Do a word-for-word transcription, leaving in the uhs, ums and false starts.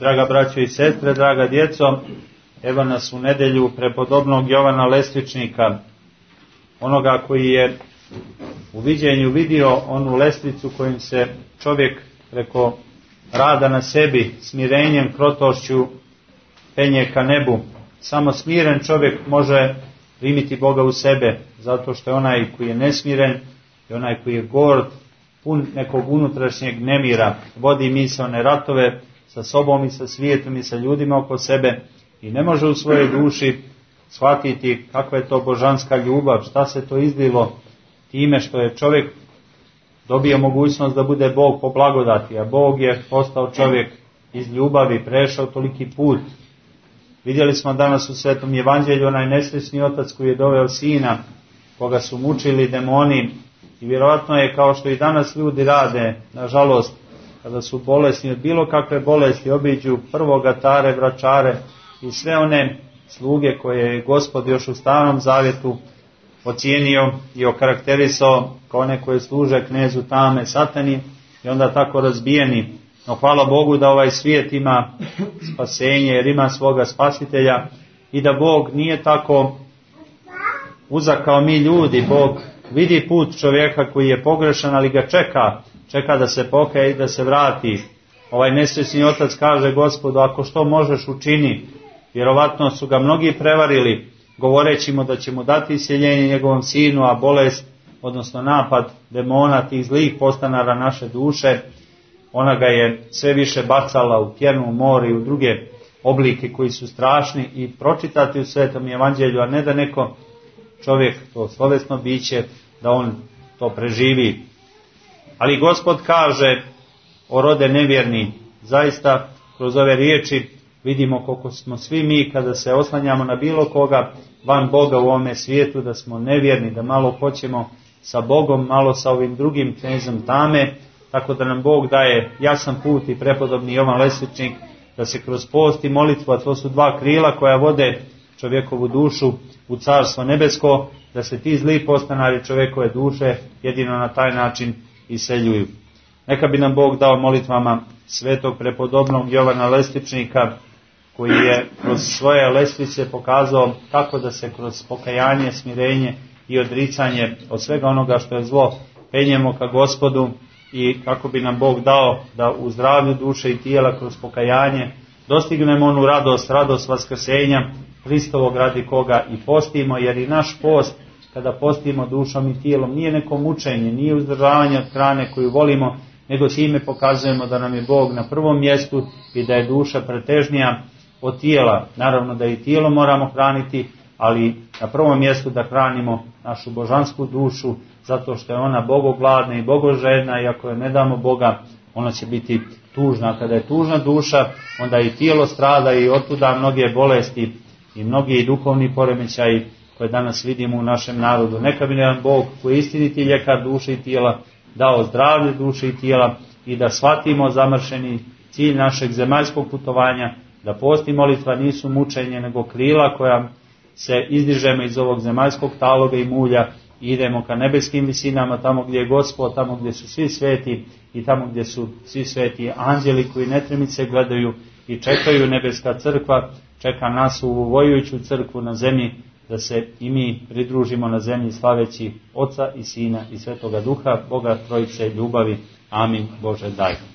Draga braćo i sestre, draga djeco, evo nas u nedjelju prepodobnog Jovana Lestvičnika, onoga koji je u viđenju vidio onu lestvicu kojim se čovjek preko rada na sebi, smirenjem, krotošću penje ka nebu. Samo smiren čovjek može primiti Boga u sebe, zato što je onaj koji je nesmiren i onaj koji je gord, pun nekog unutrašnjeg nemira, vodi misaone ratove sa sobom i sa svijetom i sa ljudima oko sebe i ne može u svojoj duši shvatiti kakva je to božanska ljubav, šta se to izlilo time što je čovjek dobio mogućnost da bude Bog po blagodati, a Bog je postao čovjek iz ljubavi, prešao toliki put. Vidjeli smo danas u Svetom Evanđelju onaj nesrećni otac koji je doveo sina, koga su mučili demoni, i vjerojatno je kao što i danas ljudi rade, nažalost, kada su bolesni od bilo kakve bolesti, obiđu prvo gatare, vračare i sve one sluge koje je Gospod još u Starom Zavjetu ocijenio i okarakterisao kao one koje služe knezu tame, satani, i onda tako razbijeni. No hvala Bogu da ovaj svijet ima spasenje, jer ima svoga spasitelja i da Bog nije tako uzak kao mi ljudi. Bog vidi put čovjeka koji je pogrešan, ali ga čeka, čeka da se pokaje i da se vrati. Ovaj nesrećni otac kaže Gospodu, ako što možeš učini. Vjerovatno su ga mnogi prevarili, govoreći mu da će mu dati isjeljenje njegovom sinu, a bolest, odnosno napad demona, tih zlih postanara naše duše, ona ga je sve više bacala u tjernu, u more i u druge oblike koji su strašni, i pročitati u Svetom Evanđelju, a ne da neko čovjek, to slovesno biće, da on to preživi. Ali Gospod kaže, o rode nevjerni, zaista kroz ove riječi vidimo koliko smo svi mi, kada se oslanjamo na bilo koga van Boga u ovome svijetu, da smo nevjerni, da malo hoćemo sa Bogom, malo sa ovim drugim knezom tame, tako da nam Bog daje jasan put i prepodobni Jovan Lestvičnik, da se kroz post i molitvu, a to su dva krila koja vode čovjekovu dušu u Carstvo nebesko, da se ti zli postanari čovjekove duše jedino na taj način iseljuju. Neka bi nam Bog dao molitvama svetog prepodobnog Jovana Lestvičnika, koji je kroz svoje lestvice pokazao kako da se kroz pokajanje, smirenje i odricanje od svega onoga što je zlo penjemo ka Gospodu, i kako bi nam Bog dao da u zdravlju duše i tijela kroz pokajanje dostignemo onu radost, radost vaskrsenja Hristovog, radi koga i postimo, jer i naš post, kada postimo dušom i tijelom, nije neko mučenje, nije uzdržavanje od hrane koju volimo, nego time pokazujemo da nam je Bog na prvom mjestu i da je duša pretežnija od tijela. Naravno da i tijelo moramo hraniti, ali na prvom mjestu da hranimo našu božansku dušu, zato što je ona bogogladna i bogožedna, i ako je ne damo Boga, ona će biti tužna. Kada je tužna duša, onda i tijelo strada, i otuda mnoge bolesti i mnogi duhovni poremećaji koje danas vidimo u našem narodu. Neka bi nam Bog, koji je istiniti ljekar duše i tijela, dao zdravlje duše i tijela, i da shvatimo zamršeni cilj našeg zemaljskog putovanja, da post i molitva nisu mučenje, nego krila koja se izdižemo iz ovog zemaljskog taloga i mulja i idemo ka nebeskim visinama, tamo gdje je Gospod, tamo gdje su svi sveti i tamo gdje su svi sveti anđeli koji netremice gledaju i čekaju. Nebeska crkva čeka nas u vojujuću crkvu na zemlji, da se i mi pridružimo na zemlji slaveći Oca i Sina i Svetoga Duha, Boga Trojice ljubavi. Amin. Bože daj.